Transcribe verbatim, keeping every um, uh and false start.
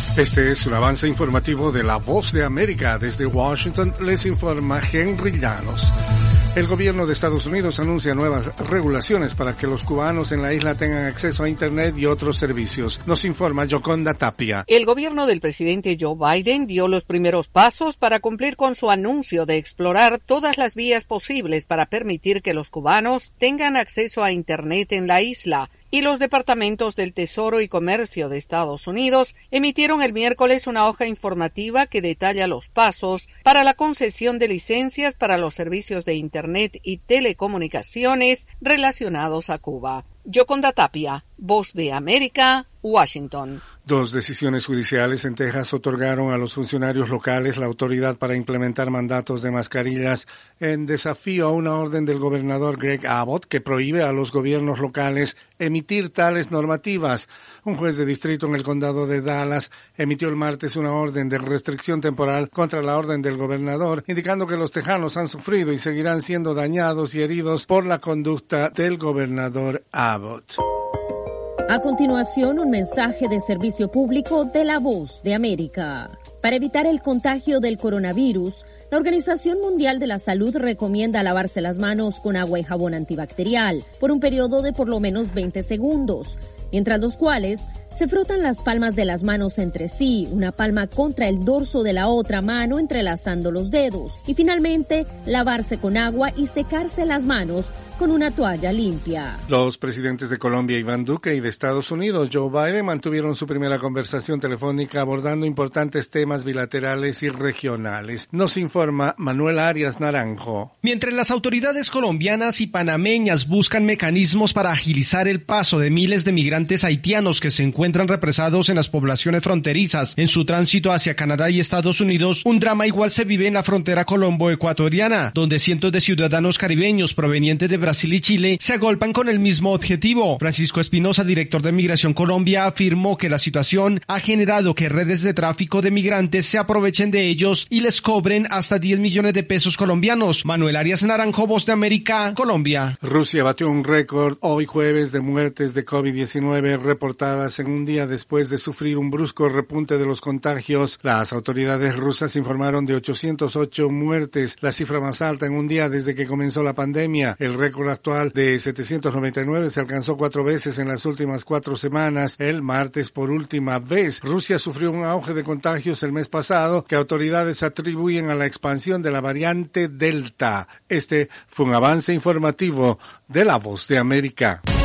Este es un avance informativo de La Voz de América. Desde Washington les informa Henry Llanos. El gobierno de Estados Unidos anuncia nuevas regulaciones para que los cubanos en la isla tengan acceso a Internet y otros servicios. Nos informa Yoconda Tapia. El gobierno del presidente Joe Biden dio los primeros pasos para cumplir con su anuncio de explorar todas las vías posibles para permitir que los cubanos tengan acceso a Internet en la isla. Y los departamentos del Tesoro y Comercio de Estados Unidos emitieron el miércoles una hoja informativa que detalla los pasos para la concesión de licencias para los servicios de Internet y telecomunicaciones relacionados a Cuba. Yoconda Tapia, Voz de América, Washington. Dos decisiones judiciales en Texas otorgaron a los funcionarios locales la autoridad para implementar mandatos de mascarillas en desafío a una orden del gobernador Greg Abbott que prohíbe a los gobiernos locales emitir tales normativas. Un juez de distrito en el condado de Dallas emitió el martes una orden de restricción temporal contra la orden del gobernador, indicando que los tejanos han sufrido y seguirán siendo dañados y heridos por la conducta del gobernador Abbott. A continuación, un mensaje de servicio público de La Voz de América. Para evitar el contagio del coronavirus, la Organización Mundial de la Salud recomienda lavarse las manos con agua y jabón antibacterial por un periodo de por lo menos veinte segundos, mientras los cuales se frotan las palmas de las manos entre sí, una palma contra el dorso de la otra mano entrelazando los dedos, y finalmente lavarse con agua y secarse las manos con una toalla limpia. Los presidentes de Colombia, Iván Duque, y de Estados Unidos, Joe Biden, mantuvieron su primera conversación telefónica abordando importantes temas bilaterales y regionales. Nos informa Manuel Arias Naranjo. Mientras las autoridades colombianas y panameñas buscan mecanismos para agilizar el paso de miles de migrantes haitianos que se encuentran represados en las poblaciones fronterizas en su tránsito hacia Canadá y Estados Unidos, un drama igual se vive en la frontera colombo-ecuatoriana, donde cientos de ciudadanos caribeños provenientes de Brasil Brasil y Chile se agolpan con el mismo objetivo. Francisco Espinosa, director de Migración Colombia, afirmó que la situación ha generado que redes de tráfico de migrantes se aprovechen de ellos y les cobren hasta diez millones de pesos colombianos. Manuel Arias Naranjo, Voz de América, Colombia. Rusia batió un récord hoy jueves de muertes de COVID diecinueve reportadas en un día después de sufrir un brusco repunte de los contagios. Las autoridades rusas informaron de ochocientas ocho muertes, la cifra más alta en un día desde que comenzó la pandemia. El récord actual de setecientos noventa y nueve se alcanzó cuatro veces en las últimas cuatro semanas. El martes, por última vez, Rusia sufrió un auge de contagios el mes pasado que autoridades atribuyen a la expansión de la variante Delta. Este fue un avance informativo de La Voz de América.